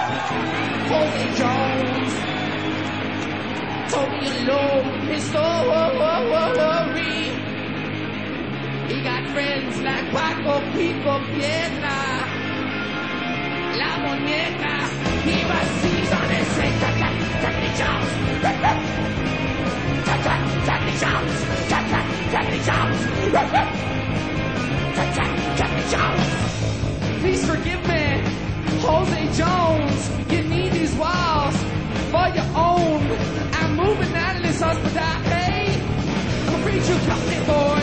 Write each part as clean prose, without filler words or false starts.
Jose Jones told me alone his story. He got friends like Paco, Pico, Piedra, La Muñeca. He was seized on his say, Jackie Jones. Jackie Jones. Jackie Jones. Jackie Jones. Please forgive me, Jose Jones. You need these walls for your own. I'm moving out of this hospital. Hey, I'm afraid you got me, boy.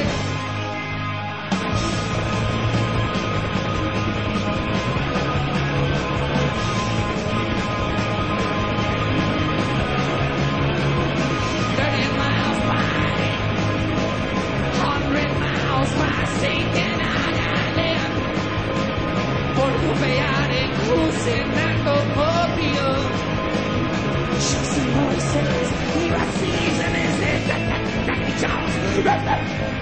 He was seizing his head, Jackie Jones.